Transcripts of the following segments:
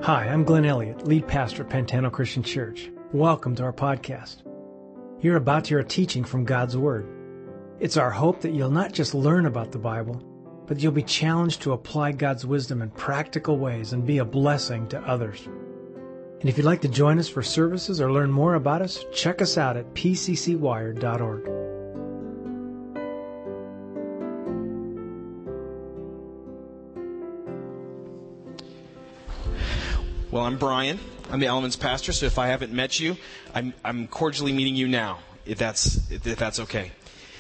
Hi, I'm Glenn Elliott, lead pastor at Pantano Christian Church. Welcome to our podcast. You're about to hear a teaching from God's Word. It's our hope that you'll not just learn about the Bible, but you'll be challenged to apply God's wisdom in practical ways and be a blessing to others. And if you'd like to join us for services or learn more about us, check us out at pccwired.org. Well, I'm Brian. I'm the Elements pastor, so if I haven't met you, I'm cordially meeting you now, if that's okay.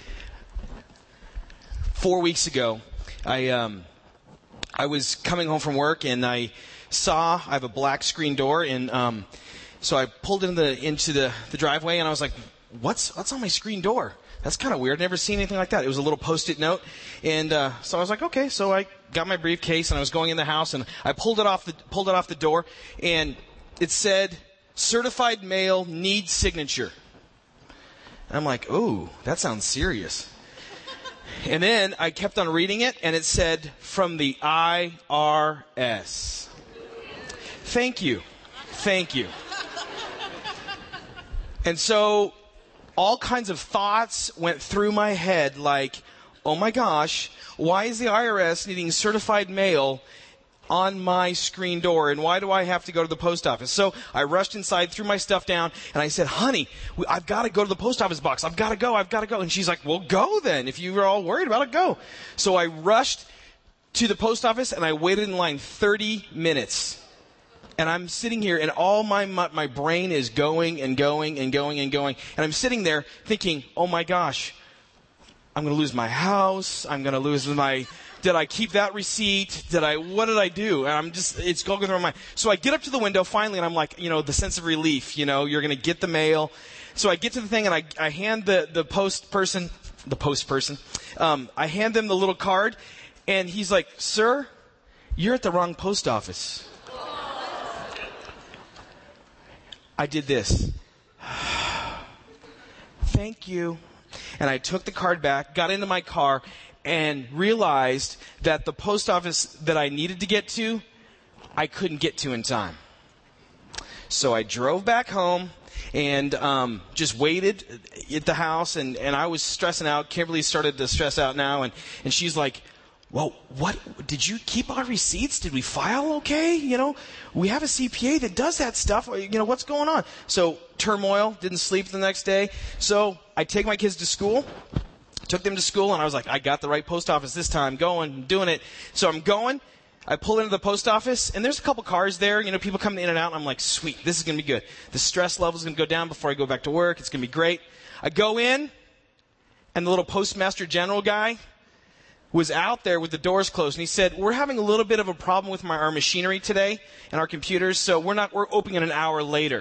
4 weeks ago, I was coming home from work and I have a black screen door, and so I pulled into the driveway and I was like, what's on my screen door? That's kind of weird. I've never seen anything like that. It was a little Post-it note, and so I was like, okay. So I got my briefcase and I was going in the house and I pulled it off the door, and it said, "Certified mail needs signature." And I'm like, oh, that sounds serious. And then I kept on reading it, and it said, "From the IRS." Thank you. And so all kinds of thoughts went through my head like, oh my gosh, why is the IRS needing certified mail on my screen door, and why do I have to go to the post office? So I rushed inside, threw my stuff down, and I said, honey, I've got to go to the post office box. I've got to go. And she's like, well, go then. If you were all worried about it, go. So I rushed to the post office, and I waited in line 30 minutes. And I'm sitting here, and all my brain is going and going and going and going. And I'm sitting there thinking, oh my gosh, I'm going to lose my house. I'm going to lose did I keep that receipt? What did I do? And it's going through my mind. So I get up to the window finally, and I'm like, the sense of relief, you're going to get the mail. So I get to the thing, and I hand the post person, I hand them the little card, and he's like, sir, you're at the wrong post office. I did this. Thank you. And I took the card back, got into my car, and realized that the post office that I needed to get to, I couldn't get to in time. So I drove back home and just waited at the house, and I was stressing out. Kimberly started to stress out now, and she's like, well, what, did you keep our receipts? Did we file okay? We have a CPA that does that stuff. What's going on? So turmoil, didn't sleep the next day. So I take my kids to school, took them to school, and I was like, I got the right post office this time, doing it. So I'm going, I pull into the post office, and there's a couple cars there, people coming in and out, and I'm like, sweet, this is going to be good. The stress level is going to go down before I go back to work. It's going to be great. I go in, and the little postmaster general guy was out there with the doors closed, and he said, we're having a little bit of a problem with our machinery today and our computers, so we're opening an hour later.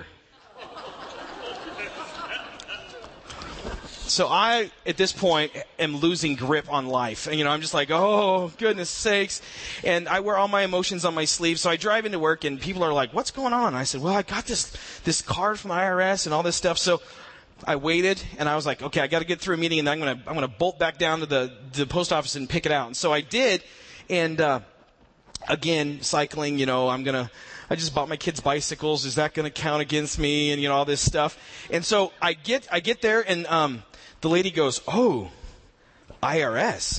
So I, at this point, am losing grip on life. And, I'm just like, oh, goodness sakes. And I wear all my emotions on my sleeve. So I drive into work, and people are like, what's going on? And I said, well, I got this card from the IRS and all this stuff. So I waited, and I was like, okay, I got to get through a meeting, and then I'm going to bolt back down to the post office and pick it out. And so I did, and again, cycling, I just bought my kids bicycles. Is that going to count against me? And all this stuff. And so I get there, and the lady goes, oh, IRS.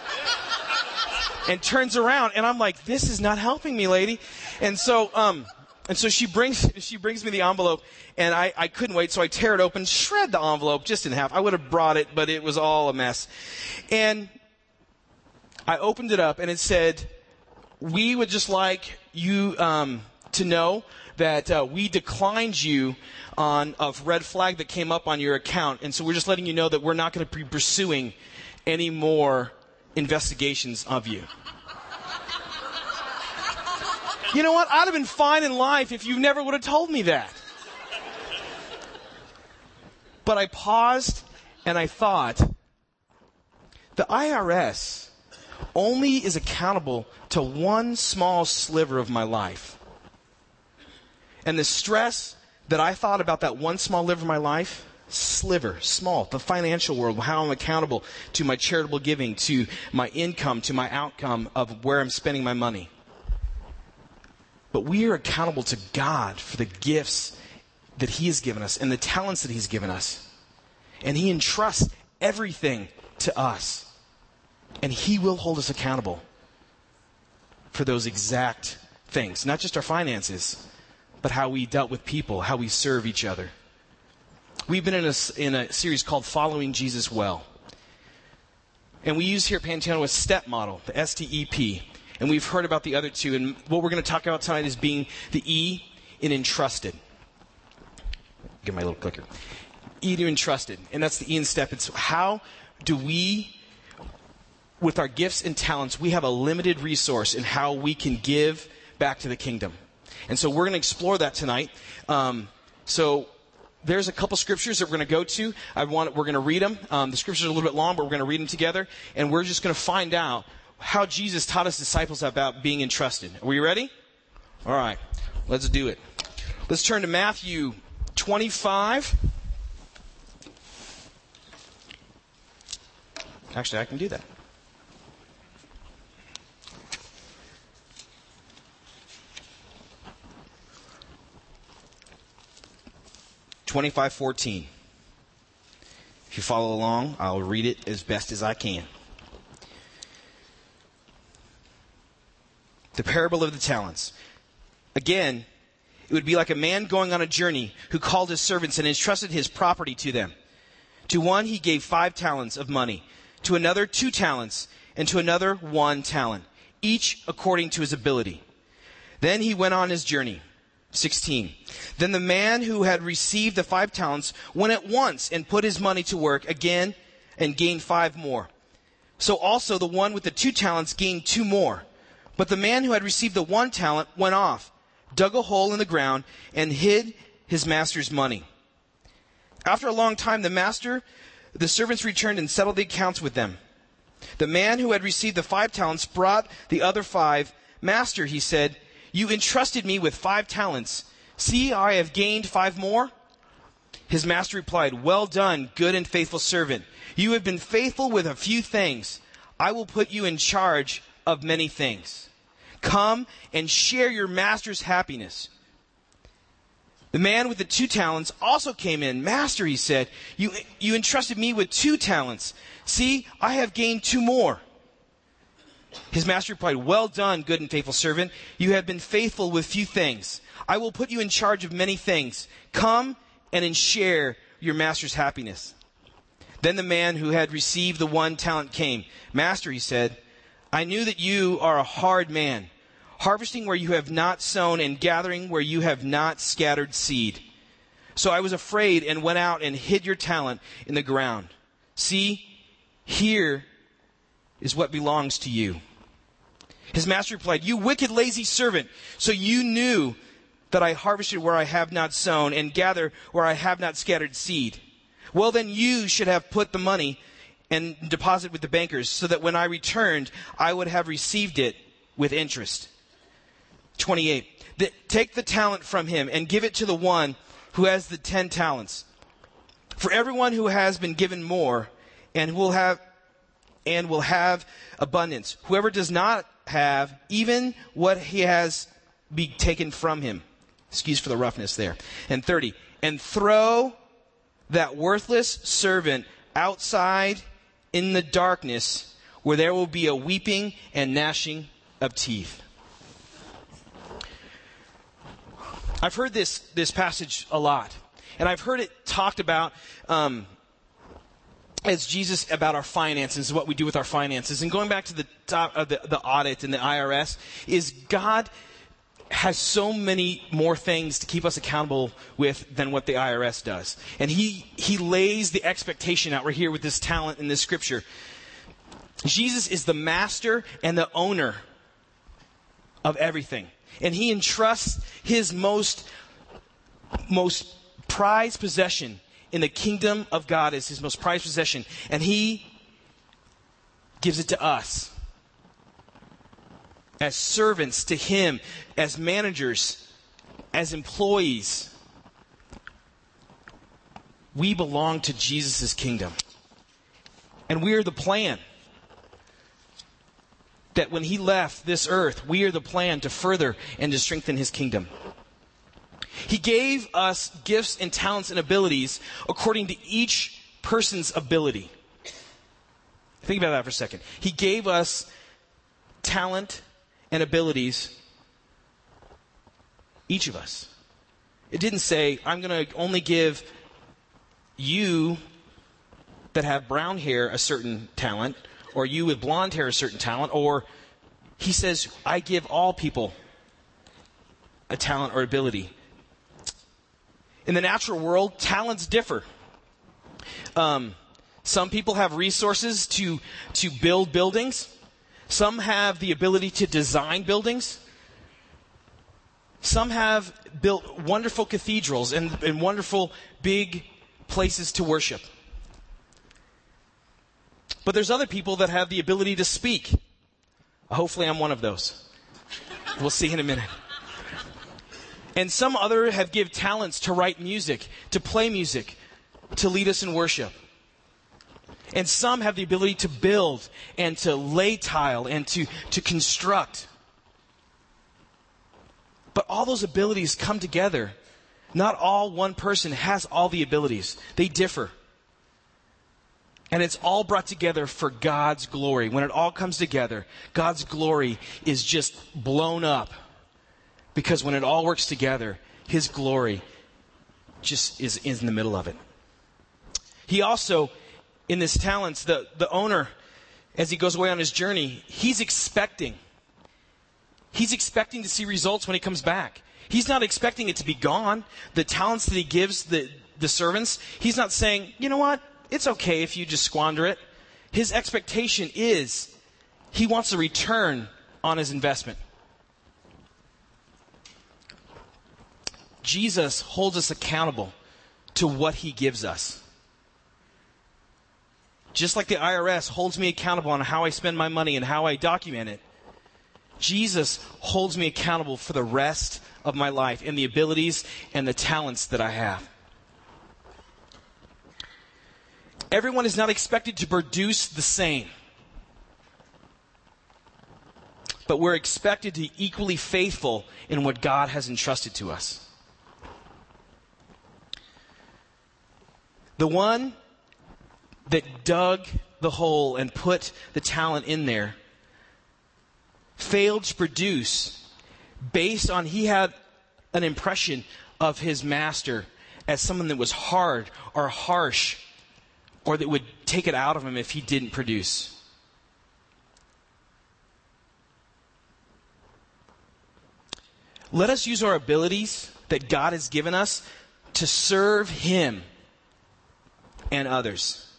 And turns around, and I'm like, this is not helping me, lady. And so she brings me the envelope, and I couldn't wait, so I tear it open, shred the envelope just in half. I would have brought it, but it was all a mess. And I opened it up, and it said, we would just like you to know that we declined you on a red flag that came up on your account, and so we're just letting you know that we're not going to be pursuing any more investigations of you. You know what? I'd have been fine in life if you never would have told me that. But I paused and I thought, the IRS only is accountable to one small sliver of my life. And the stress that I thought about that one small sliver of my life, small, the financial world, how I'm accountable to my charitable giving, to my income, to my outcome of where I'm spending my money. But we are accountable to God for the gifts that He has given us and the talents that He's given us. And He entrusts everything to us. And He will hold us accountable for those exact things. Not just our finances, but how we dealt with people, how we serve each other. We've been in a series called Following Jesus Well. And we use here at Pantano a STEP model, the STEP. And we've heard about the other two. And what we're going to talk about tonight is being the E in entrusted. Get my little clicker. E to entrusted. And that's the E in STEP. It's how do we, with our gifts and talents, we have a limited resource in how we can give back to the kingdom. And so we're going to explore that tonight. So there's a couple scriptures that we're going to go to. We're going to read them. The scriptures are a little bit long, but we're going to read them together. And we're just going to find out how Jesus taught his disciples about being entrusted. Are we ready? All right. Let's do it. Let's turn to Matthew 25. Actually, I can do that. (25:14). If you follow along, I'll read it as best as I can. The parable of the talents. Again, it would be like a man going on a journey who called his servants and entrusted his property to them. To one he gave 5 talents of money, to another 2 talents, and to another 1 talent, each according to his ability. Then he went on his journey. 16. Then the man who had received the 5 talents went at once and put his money to work again and gained 5 more. So also the one with the 2 talents gained 2 more. But the man who had received the 1 talent went off, dug a hole in the ground, and hid his master's money. After a long time, the servants returned and settled the accounts with them. The man who had received the 5 talents brought the other 5. Master, he said, you entrusted me with 5 talents. See, I have gained 5 more. His master replied, well done, good and faithful servant. You have been faithful with a few things. I will put you in charge of many things. Come and share your master's happiness. The man with the 2 talents also came in. Master, he said, you entrusted me with 2 talents. See, I have gained 2 more. His master replied, well done, good and faithful servant. You have been faithful with few things. I will put you in charge of many things. Come and share your master's happiness. Then the man who had received the 1 talent came. Master, he said, I knew that you are a hard man, harvesting where you have not sown and gathering where you have not scattered seed. So I was afraid and went out and hid your talent in the ground. See, here is what belongs to you. His master replied, you wicked, lazy servant. So you knew that I harvested where I have not sown and gather where I have not scattered seed. Well, then you should have put the money and deposit with the bankers so that when I returned, I would have received it with interest. 28. Take the talent from him and give it to the one who has the 10 talents. For everyone who has been given more and will have abundance. Whoever does not have, even what he has be taken from him. Excuse for the roughness there. And 30. And throw that worthless servant outside in the darkness where there will be a weeping and gnashing of teeth. I've heard this passage a lot. And I've heard it talked about as Jesus about our finances, what we do with our finances. And going back to the top of the audit and the IRS, is God has so many more things to keep us accountable with than what the IRS does. And he lays the expectation out right here with this talent in this scripture. Jesus is the master and the owner of everything. And he entrusts his most prized possession in the kingdom of God as his most prized possession. And he gives it to us as servants to him, as managers, as employees. We belong to Jesus' kingdom. And we are the plan. that when he left this earth, we are the plan to further and to strengthen his kingdom. He gave us gifts and talents and abilities according to each person's ability. Think about that for a second. He gave us talent and abilities, each of us. It didn't say, I'm going to only give you that have brown hair a certain talent, or you with blonde hair a certain talent, or he says, I give all people a talent or ability. In the natural world, talents differ. Some people have resources to build buildings. Some have the ability to design buildings. Some have built wonderful cathedrals and wonderful big places to worship. But there's other people that have the ability to speak. Hopefully I'm one of those. We'll see in a minute. And some other have give talents to write music, to play music, to lead us in worship. And some have the ability to build and to lay tile and to construct. But all those abilities come together. Not all one person has all the abilities. They differ. And it's all brought together for God's glory. When it all comes together, God's glory is just blown up. Because when it all works together, his glory just is in the middle of it. He also, in this talents, the owner, as he goes away on his journey, he's expecting to see results when he comes back. He's not expecting it to be gone. The talents that he gives the servants, he's not saying, you know what, it's okay if you just squander it. His expectation is he wants a return on his investment. Jesus holds us accountable to what he gives us. Just like the IRS holds me accountable on how I spend my money and how I document it, Jesus holds me accountable for the rest of my life and the abilities and the talents that I have. Everyone is not expected to produce the same. But we're expected to be equally faithful in what God has entrusted to us. The one that dug the hole and put the talent in there failed to produce based on he had an impression of his master as someone that was hard or harsh or that would take it out of him if he didn't produce. Let us use our abilities that God has given us to serve him and others.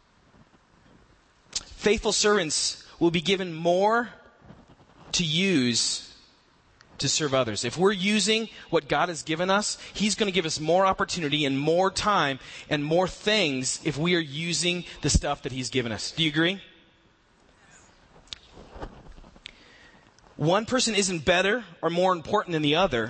Faithful servants will be given more to use to serve others. If we're using what God has given us, he's going to give us more opportunity and more time and more things if we are using the stuff that he's given us. Do you agree? One person isn't better or more important than the other.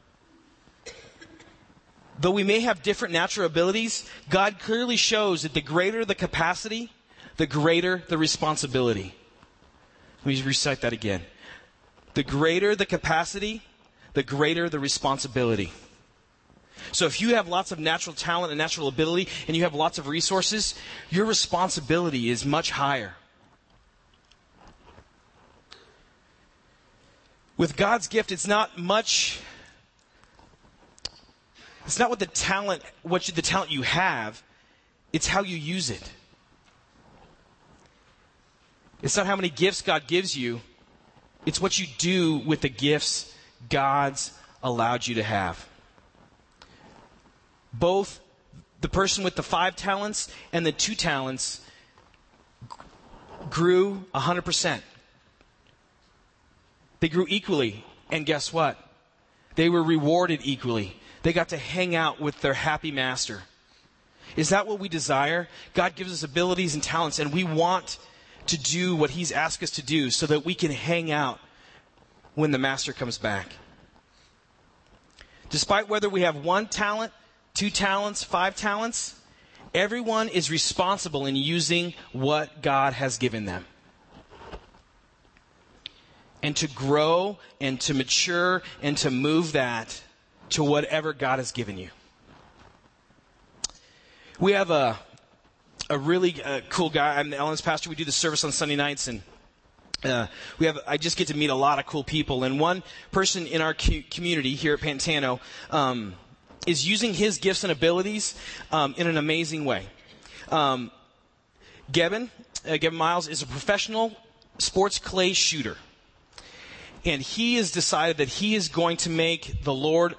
Though we may have different natural abilities, God clearly shows that the greater the capacity, the greater the responsibility. Let me recite that again. The greater the capacity, the greater the responsibility. So if you have lots of natural talent and natural ability and you have lots of resources, your responsibility is much higher. With God's gift, it's not what the talent you have, it's how you use it. It's not how many gifts God gives you, it's what you do with the gifts God's allowed you to have. Both the person with the 5 talents and the 2 talents grew 100%. They grew equally, and guess what? They were rewarded equally. They got to hang out with their happy master. Is that what we desire? God gives us abilities and talents, and we want to do what he's asked us to do so that we can hang out when the master comes back. Despite whether we have 1 talent, 2 talents, 5 talents, everyone is responsible in using what God has given them. and to grow and to mature and to move that to whatever God has given you. We have a really cool guy. I'm Ellen's pastor. We do the service on Sunday nights, and I just get to meet a lot of cool people. And one person in our community here at Pantano is using his gifts and abilities in an amazing way. Gavin Miles is a professional sports clay shooter. And he has decided that he is going to make the Lord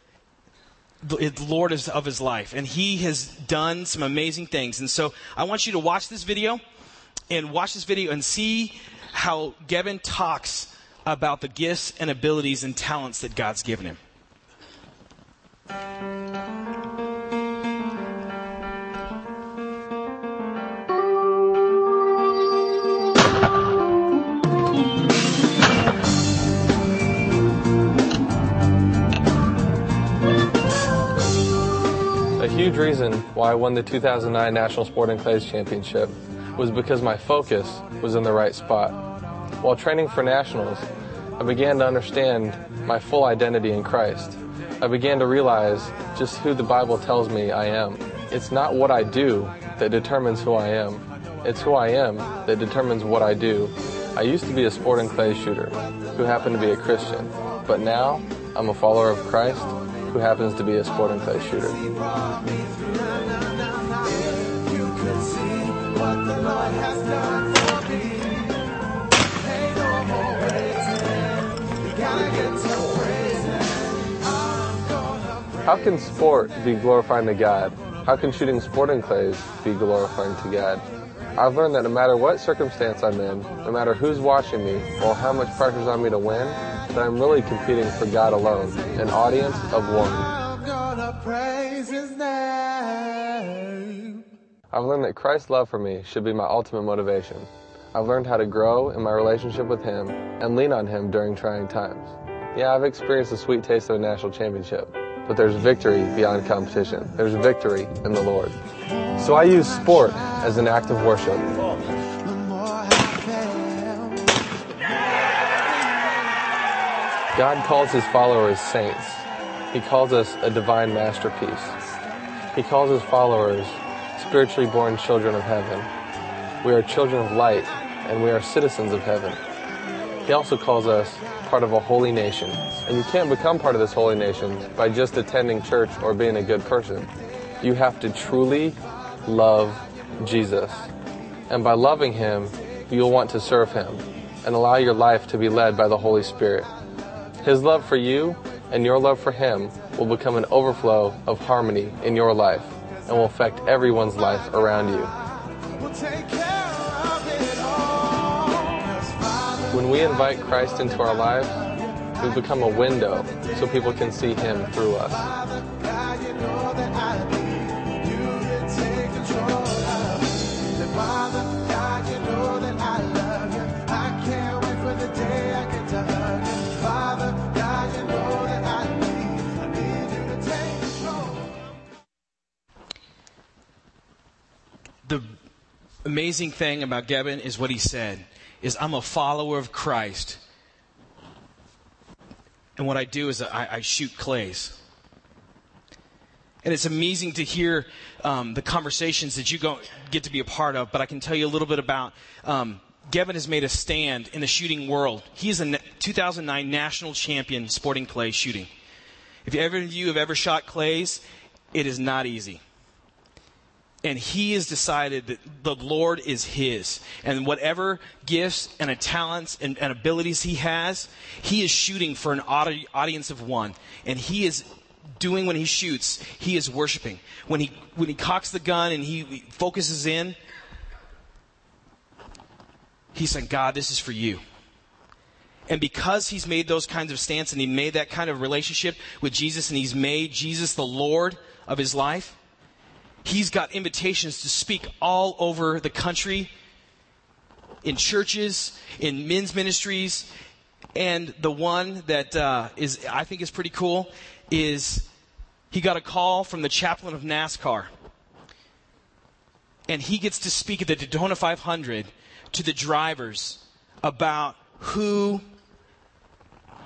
of his life. And he has done some amazing things. And so I want you to watch this video and see how Gavin talks about the gifts and abilities and talents that God's given him. A huge reason why I won the 2009 National Sporting Clays Championship was because my focus was in the right spot. While training for nationals, I began to understand my full identity in Christ. I began to realize just who the Bible tells me I am. It's not what I do that determines who I am. It's who I am that determines what I do. I used to be a sporting clay shooter who happened to be a Christian, but now I'm a follower of Christ who happens to be a sporting clay shooter. How can sport be glorifying to God? How can shooting sporting clays be glorifying to God? I've learned that no matter what circumstance I'm in, no matter who's watching me, or how much pressure's on me to win, that I'm really competing for God alone, an audience of one. I've learned that Christ's love for me should be my ultimate motivation. I've learned how to grow in my relationship with Him and lean on Him during trying times. Yeah, I've experienced a sweet taste of a national championship, but there's victory beyond competition. There's victory in the Lord. So I use sport as an act of worship. God calls His followers saints. He calls us a divine masterpiece. He calls His followers spiritually born children of heaven. We are children of light, and we are citizens of heaven. He also calls us part of a holy nation. And you can't become part of this holy nation by just attending church or being a good person. You have to truly love Jesus. And by loving Him, you'll want to serve Him and allow your life to be led by the Holy Spirit. His love for you and your love for Him will become an overflow of harmony in your life and will affect everyone's life around you. When we invite Christ into our lives, we become a window so people can see Him through us. The amazing thing about Gavin is what he said, is I'm a follower of Christ. And what I do is I shoot clays. And it's amazing to hear the conversations that you get to be a part of. But I can tell you a little bit about Gavin has made a stand in the shooting world. He is a 2009 national champion sporting clay shooting. If ever of you have ever shot clays, it is not easy. And he has decided that the Lord is his. And whatever gifts and talents and abilities he has, he is shooting for an audience of one. And he is doing, when he shoots, he is worshiping. When he cocks the gun and he focuses in, he's saying, God, this is for you. And because he's made those kinds of stance and he made that kind of relationship with Jesus and he's made Jesus the Lord of his life, he's got invitations to speak all over the country, in churches, in men's ministries. And the one that I think is pretty cool is he got a call from the chaplain of NASCAR. And he gets to speak at the Daytona 500 to the drivers about who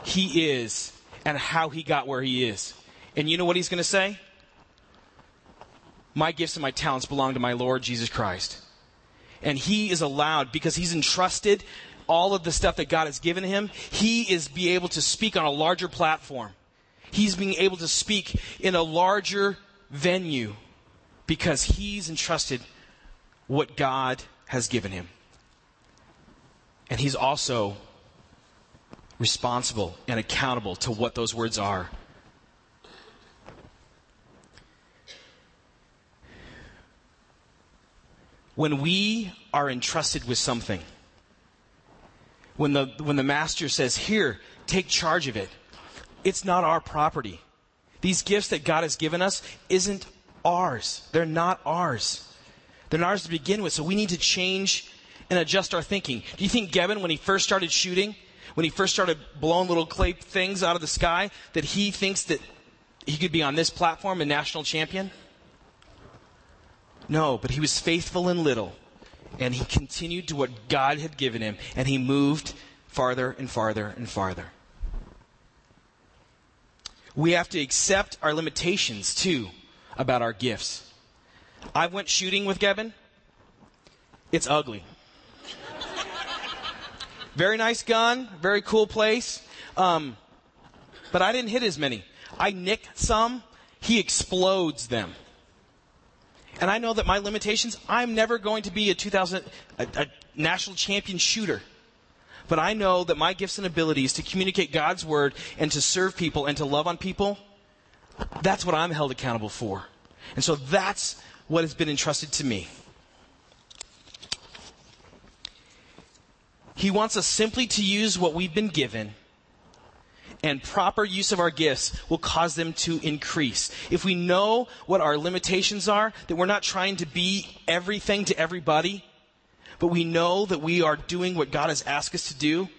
he is and how he got where he is. And you know what he's going to say? My gifts and my talents belong to my Lord Jesus Christ. And he is allowed, because he's entrusted all of the stuff that God has given him, he is be able to speak on a larger platform. He's being able to speak in a larger venue because he's entrusted what God has given him. And he's also responsible and accountable to what those words are. When we are entrusted with something, when the master says, here, take charge of it, it's not our property. These gifts that God has given us isn't ours. They're not ours. They're not ours to begin with, so we need to change and adjust our thinking. Do you think Gavin, when he first started shooting, when he first started blowing little clay things out of the sky, that he thinks that he could be on this platform a national champion? No, but he was faithful in little, and he continued to what God had given him, and he moved farther and farther and farther. We have to accept our limitations, too, about our gifts. I went shooting with Gavin. It's ugly. Very nice gun, very cool place, but I didn't hit as many. I nick some, he explodes them. And I know that my limitations, I'm never going to be a national champion shooter. But I know that my gifts and abilities to communicate God's word and to serve people and to love on people, that's what I'm held accountable for. And so that's what has been entrusted to me. He wants us simply to use what we've been given, and proper use of our gifts will cause them to increase. If we know what our limitations are, that we're not trying to be everything to everybody, but we know that we are doing what God has asked us to do,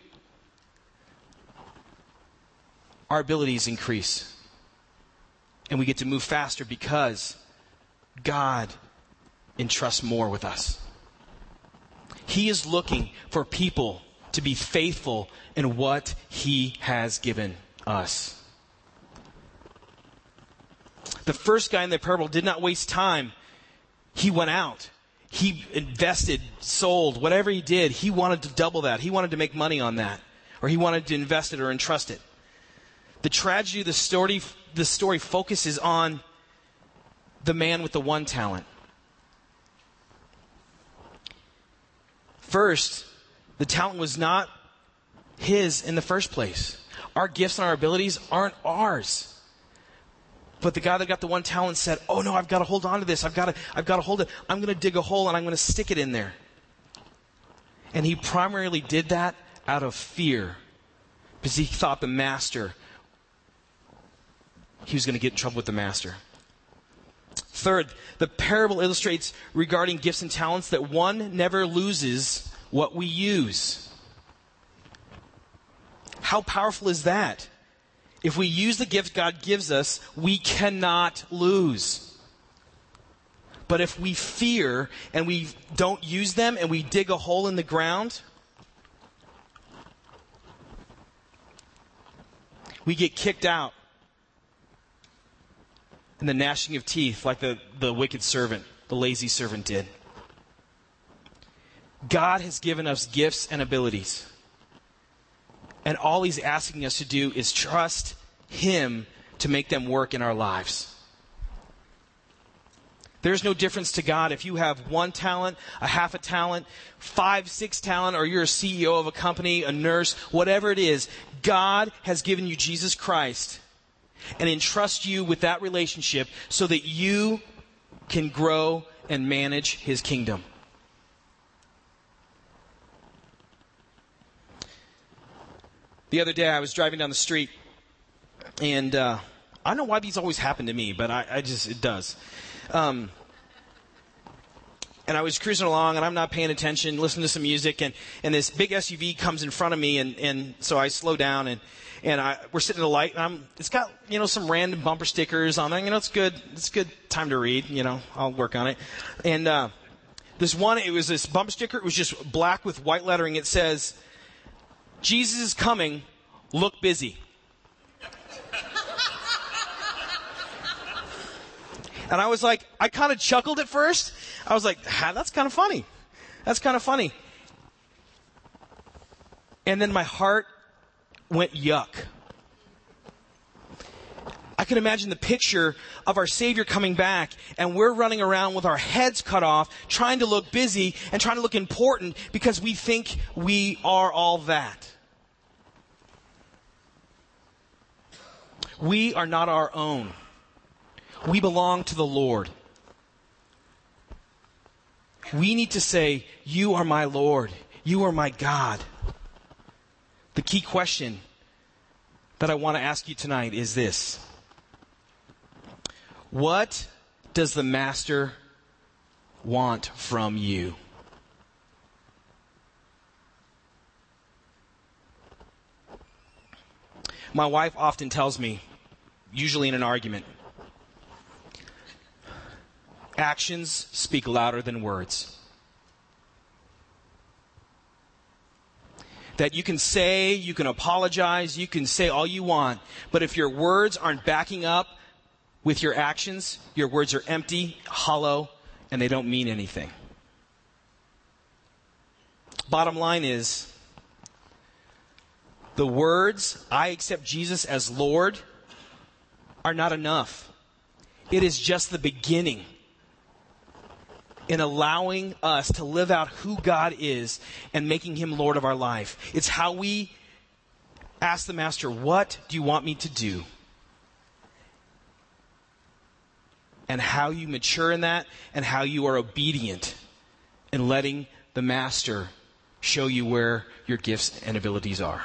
our abilities increase. And we get to move faster because God entrusts more with us. He is looking for people to be faithful in what he has given us. The first guy in the parable did not waste time. He went out. He invested, sold, whatever he did, he wanted to double that. He wanted to make money on that. Or he wanted to invest it or entrust it. The tragedy of the story focuses on the man with the one talent. First, the talent was not his in the first place. Our gifts and our abilities aren't ours. But the guy that got the one talent said, oh no, I've got to hold on to this. I've got to hold it. I'm going to dig a hole and I'm going to stick it in there. And he primarily did that out of fear. Because he thought he was going to get in trouble with the master. Third, the parable illustrates regarding gifts and talents that one never loses what we use. How powerful is that? If we use the gift God gives us, we cannot lose. But if we fear and we don't use them and we dig a hole in the ground, we get kicked out. And the gnashing of teeth like the wicked servant, the lazy servant did. God has given us gifts and abilities. And all he's asking us to do is trust him to make them work in our lives. There's no difference to God if you have one talent, a half a talent, 5, 6 talent, or you're a CEO of a company, a nurse, whatever it is. God has given you Jesus Christ and entrust you with that relationship so that you can grow and manage his kingdom. The other day I was driving down the street and I don't know why these always happen to me, but it does. And I was cruising along and I'm not paying attention, listening to some music, and this big SUV comes in front of me, and so I slow down and we're sitting at a light, and it's got, some random bumper stickers on there. It's good. It's a good time to read. I'll work on it. And it was this bumper sticker. It was just black with white lettering. It says, Jesus is coming. look busy. And I was like, I kind of chuckled at first. I was like, that's kind of funny. That's kind of funny. And then my heart went yuck. I can imagine the picture of our Savior coming back, and we're running around with our heads cut off, trying to look busy and trying to look important because we think we are all that. We are not our own. We belong to the Lord. We need to say, you are my Lord. You are my God. The key question that I want to ask you tonight is this. What does the Master want from you? My wife often tells me, usually in an argument, actions speak louder than words. That you can apologize, you can say all you want, but if your words aren't backing up with your actions, your words are empty, hollow, and they don't mean anything. Bottom line is, the words, I accept Jesus as Lord, are not enough. It is just the beginning in allowing us to live out who God is and making Him Lord of our life. It's how we ask the Master, what do you want me to do? And how you mature in that, and how you are obedient in letting the Master show you where your gifts and abilities are.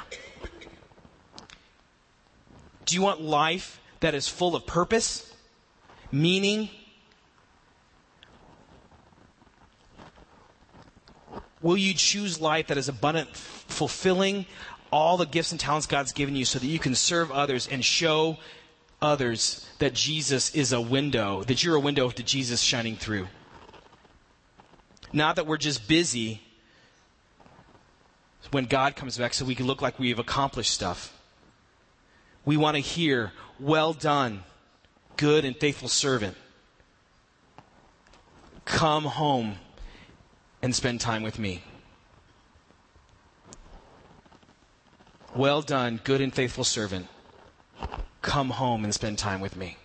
Do you want life that is full of purpose, meaning? Will you choose life that is abundant, fulfilling all the gifts and talents God's given you so that you can serve others and show others that Jesus is a window, that you're a window to Jesus shining through? Not that we're just busy when God comes back so we can look like we've accomplished stuff. We want to hear, well done, good and faithful servant. Come home and spend time with me. Well done, good and faithful servant. Come home and spend time with me.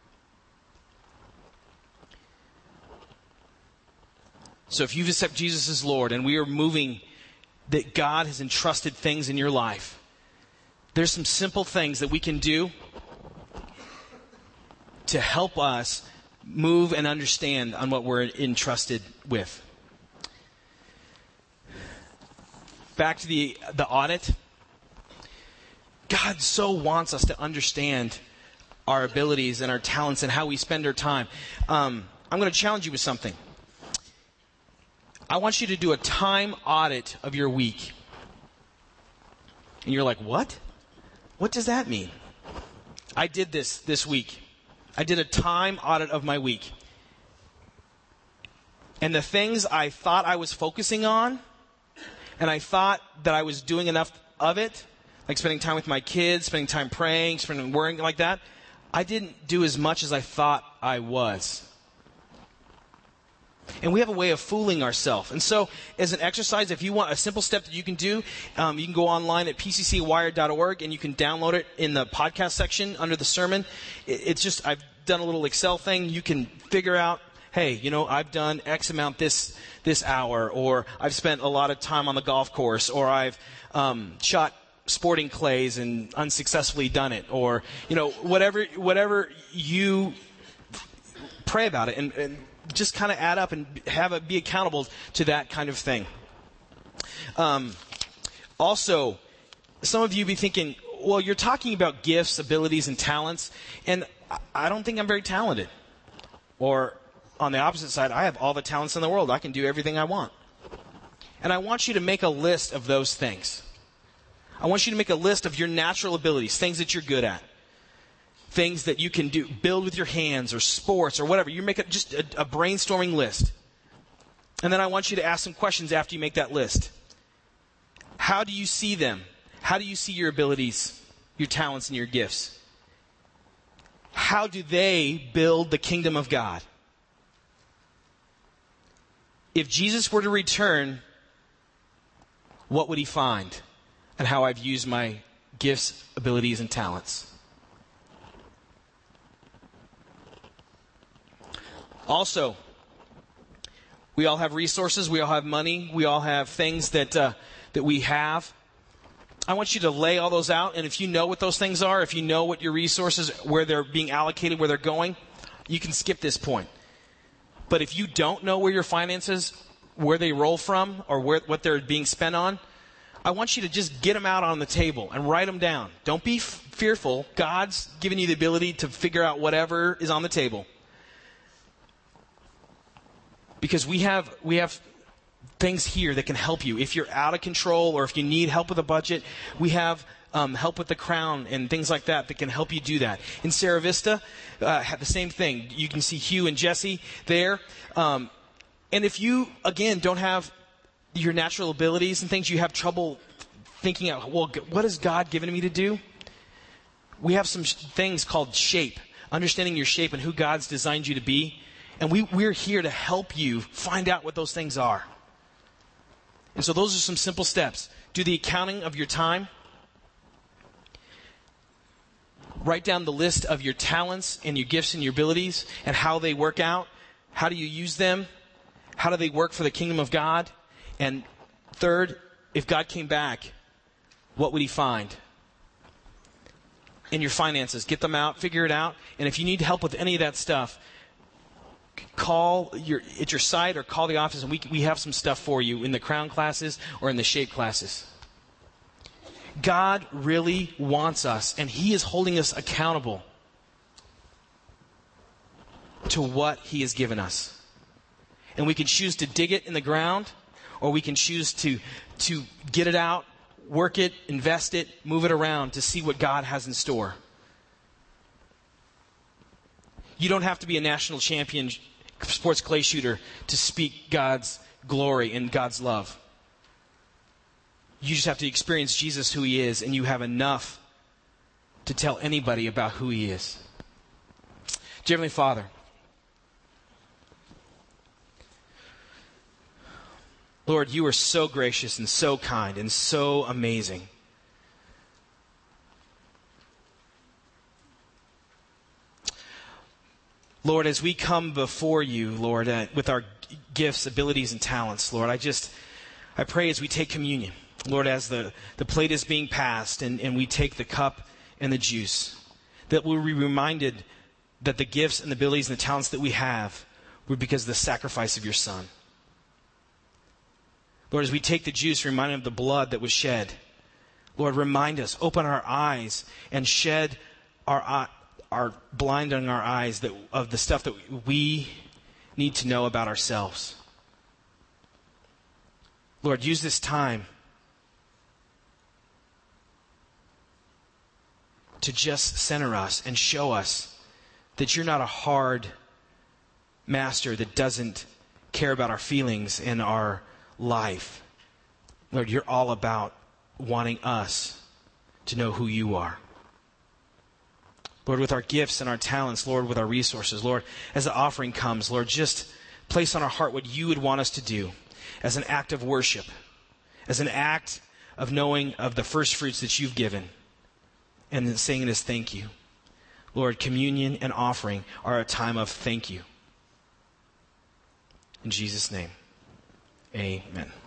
So if you've accepted Jesus as Lord and we are moving, that God has entrusted things in your life, there's some simple things that we can do to help us move and understand on what we're entrusted with. Back to the audit. God so wants us to understand our abilities and our talents and how we spend our time. I'm going to challenge you with something. I want you to do a time audit of your week. And you're like, what? What does that mean? I did this week. I did a time audit of my week. And the things I thought I was focusing on, and I thought that I was doing enough of it, like spending time with my kids, spending time praying, spending worrying like that, I didn't do as much as I thought I was. And we have a way of fooling ourselves. And so, as an exercise, if you want a simple step that you can do, you can go online at pccwired.org and you can download it in the podcast section under the sermon. It's just, I've done a little Excel thing. You can figure out, hey, I've done X amount this hour, or I've spent a lot of time on the golf course, or I've shot sporting clays and unsuccessfully done it, or whatever you pray about it and just kind of add up and be accountable to that kind of thing. Also, some of you be thinking, well, you're talking about gifts, abilities, and talents, and I don't think I'm very talented. Or on the opposite side, I have all the talents in the world. I can do everything I want. And I want you to make a list of those things. I want you to make a list of your natural abilities, things that you're good at. Things that you can do, build with your hands or sports or whatever. You make just a brainstorming list. And then I want you to ask some questions after you make that list. How do you see them? How do you see your abilities, your talents, and your gifts? How do they build the kingdom of God? If Jesus were to return, what would he find? And how I've used my gifts, abilities, and talents. Also, we all have resources, we all have money, we all have things that we have. I want you to lay all those out, and if you know what those things are, if you know what your resources, where they're being allocated, where they're going, you can skip this point. But if you don't know where your finances, where they roll from, or what they're being spent on, I want you to just get them out on the table and write them down. Don't be fearful. God's given you the ability to figure out whatever is on the table. Because we have things here that can help you. If you're out of control or if you need help with a budget, we have help with the crown and things like that can help you do that. In Sierra Vista, have the same thing. You can see Hugh and Jesse there. And if you, again, don't have your natural abilities and things, you have trouble thinking out, well, what has God given me to do? We have some things called shape, understanding your shape and who God's designed you to be. And we're here to help you find out what those things are. And so those are some simple steps. Do the accounting of your time. Write down the list of your talents and your gifts and your abilities and how they work out. How do you use them? How do they work for the kingdom of God? And third, if God came back, what would he find? In your finances, get them out, figure it out. And if you need help with any of that stuff, call at your site or call the office, and we have some stuff for you in the crown classes or in the shape classes. God really wants us, and he is holding us accountable to what he has given us. And we can choose to dig it in the ground, or we can choose to get it out, work it, invest it, move it around to see what God has in store. You don't have to be a national champion sports clay shooter to speak God's glory and God's love. You just have to experience Jesus, who he is, and you have enough to tell anybody about who he is. Dear Heavenly Father, Lord, you are so gracious and so kind and so amazing. Lord, as we come before you, Lord, with our gifts, abilities, and talents, Lord, I pray as we take communion, Lord, as the plate is being passed and we take the cup and the juice, that we'll be reminded that the gifts and the abilities and the talents that we have were because of the sacrifice of your Son. Lord, as we take the juice, remind us of the blood that was shed. Lord, remind us, open our eyes, and shed our blinding our eyes of the stuff that we need to know about ourselves. Lord, use this time to just center us and show us that you're not a hard master that doesn't care about our feelings and our life. Lord, you're all about wanting us to know who you are. Lord, with our gifts and our talents, Lord, with our resources, Lord, as the offering comes, Lord, just place on our heart what you would want us to do as an act of worship, as an act of knowing of the first fruits that you've given, and then saying it as thank you. Lord, communion and offering are a time of thank you. In Jesus' name, amen.